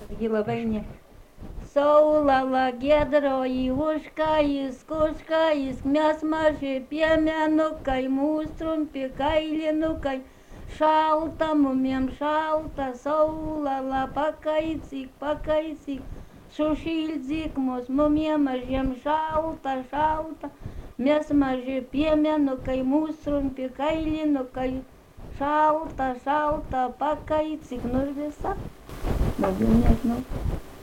ji labai ne. Saulala giedroji užkais, kuškais, mes maži piemenukai, mūsų trumpi kailinukai. Šalta mumiem šalta, saulala pakaisyk, pakaisyk, sušildyk mus mumiem mažiem šalta, šalta. Mes maži piemenukai, mūsų trumpi kailinukai. Šalta, šalta, pakaisyk, nu ir visa. Daugiau nežinau.